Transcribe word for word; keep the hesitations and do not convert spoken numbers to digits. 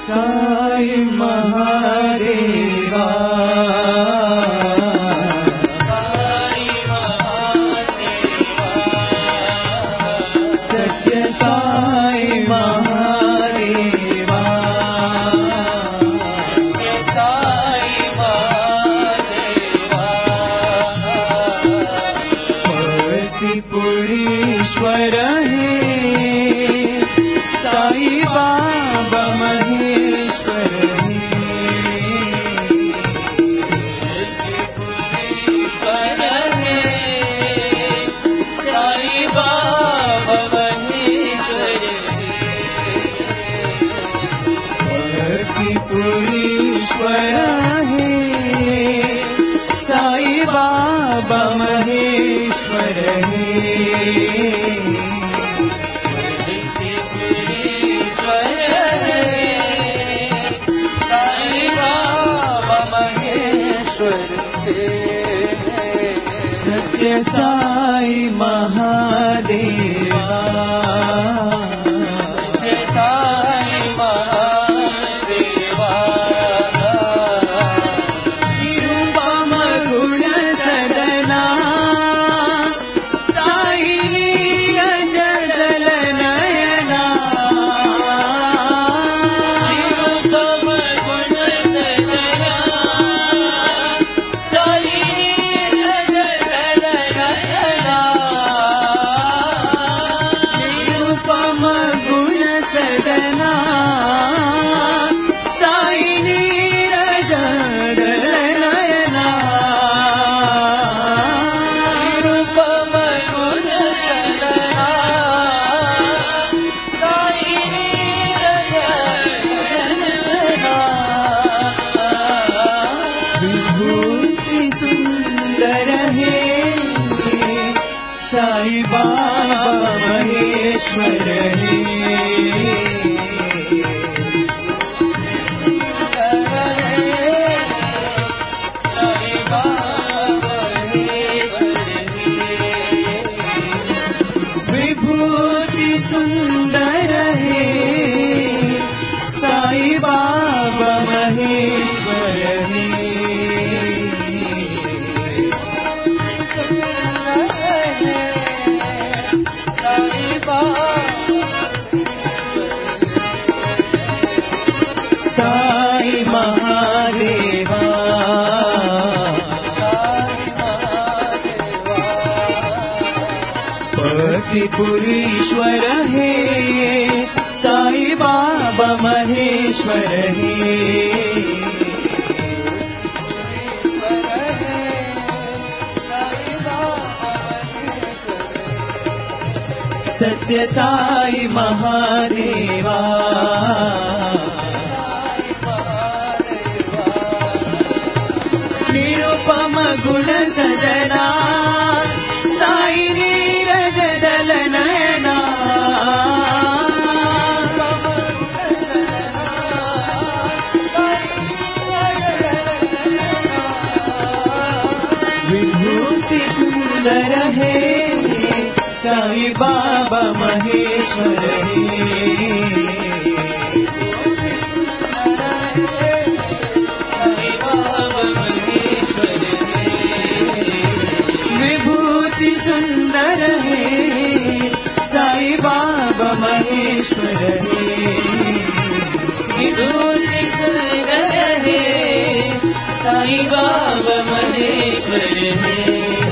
साई महादेवा साई महादेवा सत्य साई महादेवा सत्य साई महादेवा पतिपुरीश्वर हे साई बाबा महेश्वर हे पतिपुरीश्वर हे साई बाबा महेश्वर पतिपुरीश्वर हे साई बाबा महेश्वर हे सत्य साई महादेवा सत्य साई महादेवा निरुपम गुण सदना साई नीरज दल नयना निरुपम गुण सदना साई बाबा महेश्वर हे साई बाबा विभूति सुंदर हे साई बाबा महेश्वर हे साई महादेवा पतिपुरीश्वर हे साई बाबा महेश्वर हे सत्य साई महादेवा निरुपम गुण सजना साई नीरज दल नयना विभूति सुंदर है साई बाबा महेश्वर हे विभूति सुंदर है साई बाबा महेश्वर हे विभूति सुंदर है साई बाबा महेश्वर हे